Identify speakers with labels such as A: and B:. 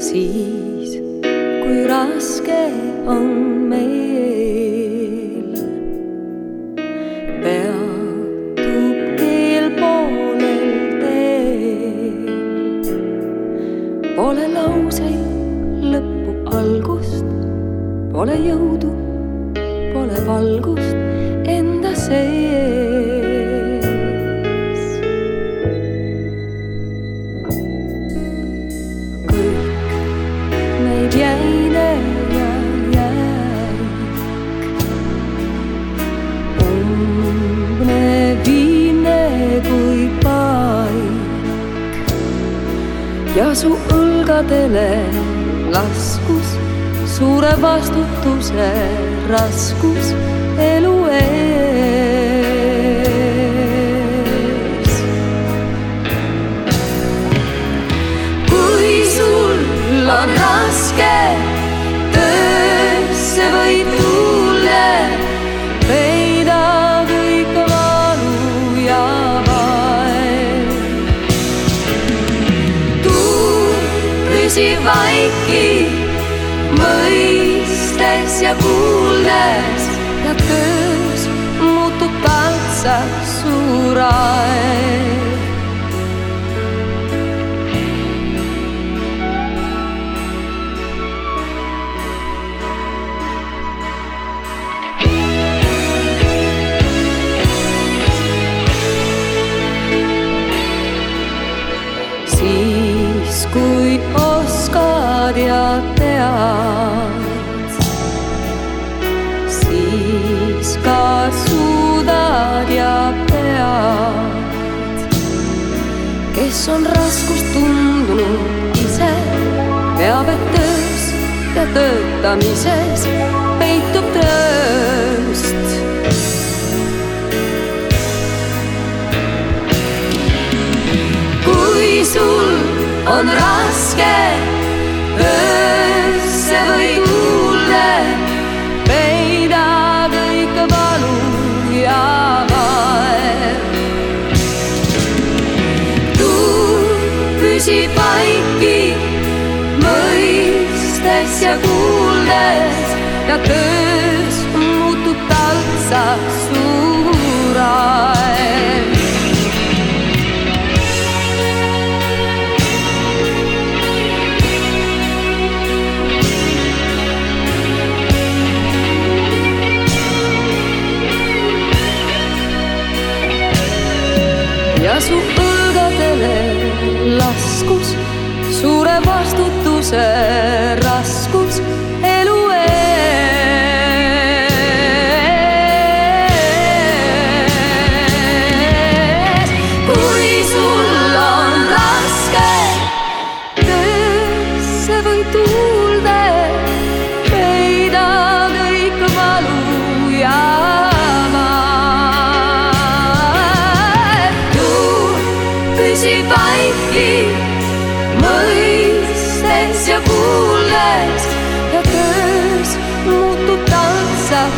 A: siis, kui raske on meil, peatub keel poolel teel. Pole lauseid lõppu algust, pole jõudu, pole valgust enda sees. Kõik näib jäine ja jäik, umbne viimne kui paik ja su õlgadele laskus suure vastutuse raskus elu ees. Kui sul on raske töösse või tulle, peida kõik valu ja vaev. Tuu püsi vaiki, mõistes ja kuuldes ja töös muutub taltsa suur aeg. Siis kui oskad ja tead, siis ka suudad ja pead. Kes on raskust tundunud ise, peab, et töös ja töötamises peitub trööst. Kui sul on raske öösse või tulle, peida kõik valu ja vaev. Tuu püsib vaiki, mõistes ja kuuldes ja töös muutub taltsa suur aeg. Ja su õlgadele laskus suure vastutuse raskus elu ees. Kui sul on raske töösse või tuulde, peida kõik valu ja püsib vaiki, mõistes ja kuuldes ja töös muutub taltsa